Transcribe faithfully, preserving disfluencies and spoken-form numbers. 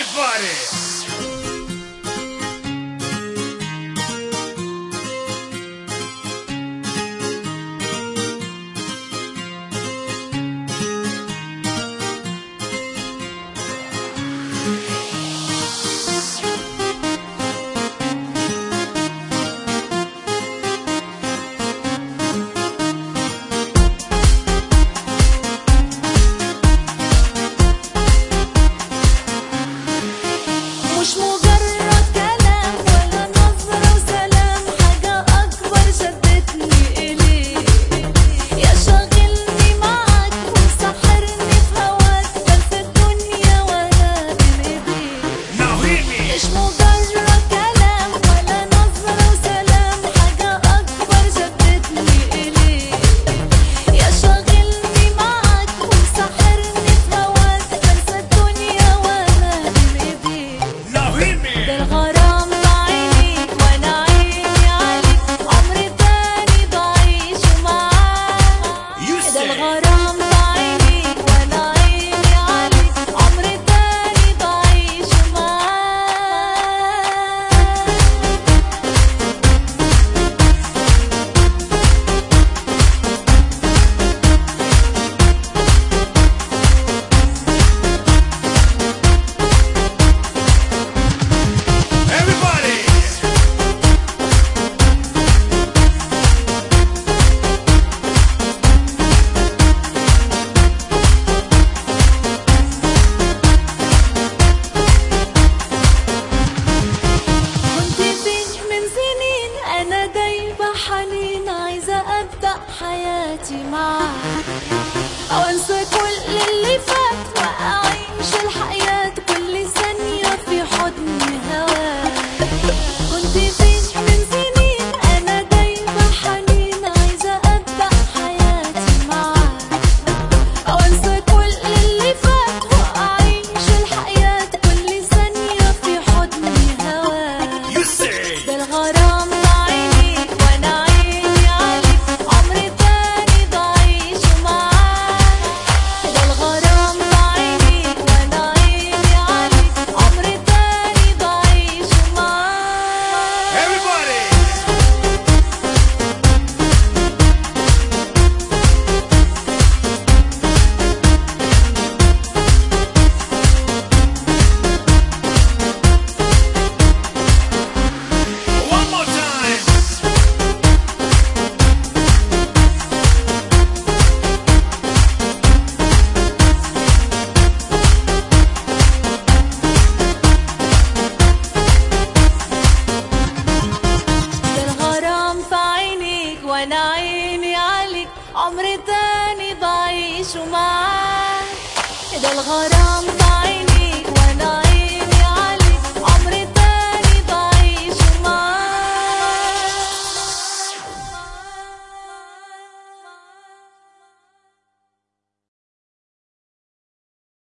Everybody! مش مجرد كلام ولا نظرة وسلام، حاجة أكبر شدتني إليك. يا شاغلني معاك ومسحرني في هواك، بنسى الدنيا وأنا بين إيديك. مش مجرد كلام ولا نظرة وسلام، حاجة أكبر شدتني إليك. يا شاغلني معاك ومسحرني في هواك، بنسى الدنيا وأنا بين إيديك. ده الغرام بعينيك وانا عيني عليك، عمر تاني بعيشه معاك. ده الغرام بعينيك وانا عيني عليك، عمر تاني بعيشه معاك. Everybody! كنت فيك من سنين انا دايبة حنين، عايزة ابدأ حياتي معاك، او انسى كل اللي فات واعيش الحياة كل ثانية في حضن هواك. كنت فيك من سنين انا دايبة حنين، عايزة ابدأ حياتي معاك، او انسى كل اللي فات واعيش الحياة كل ثانية في حضن هواك. You say! ده الغرام بعينيك وانا عيني عليك، عمر تاني بعيشه معاك. ده الغرام بعينيك وانا عيني عليك، عمر تاني بعيشه معاك. Everybody! One more time! ده الغرام في عينيك وانا عيني عليك، عمر تاني بعيشه معاك. ده الغرام